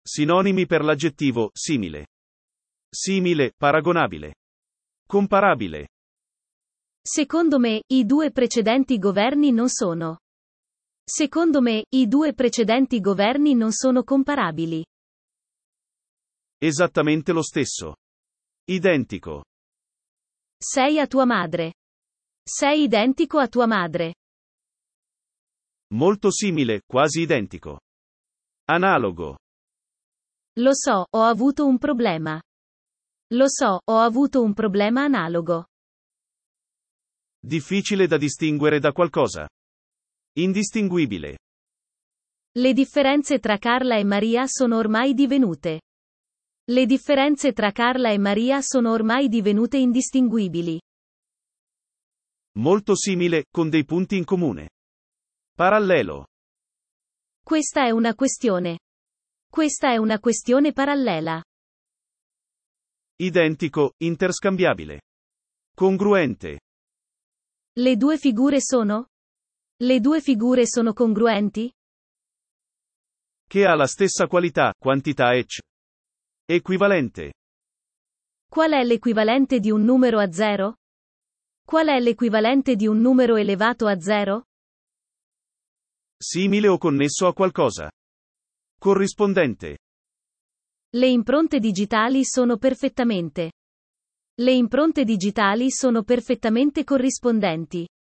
Sinonimi per l'aggettivo simile. Simile, paragonabile. Comparabile. Secondo me, i due precedenti governi non sono. Secondo me, i due precedenti governi non sono comparabili. Esattamente lo stesso. Identico. Sei a tua madre. Sei identico a tua madre. Molto simile, quasi identico. Analogo. Lo so, ho avuto un problema. Lo so, ho avuto un problema analogo. Difficile da distinguere da qualcosa. Indistinguibile. Le differenze tra Carla e Maria sono ormai divenute. Le differenze tra Carla e Maria sono ormai divenute indistinguibili. Molto simile, con dei punti in comune. Parallelo. Questa è una questione. Questa è una questione parallela. Identico, interscambiabile. Congruente. Le due figure sono? Le due figure sono congruenti? Che ha la stessa qualità, quantità e equivalente. Qual è l'equivalente di un numero a zero? Qual è l'equivalente di un numero elevato a zero? Simile o connesso a qualcosa. Corrispondente. Le impronte digitali sono perfettamente. Le impronte digitali sono perfettamente corrispondenti.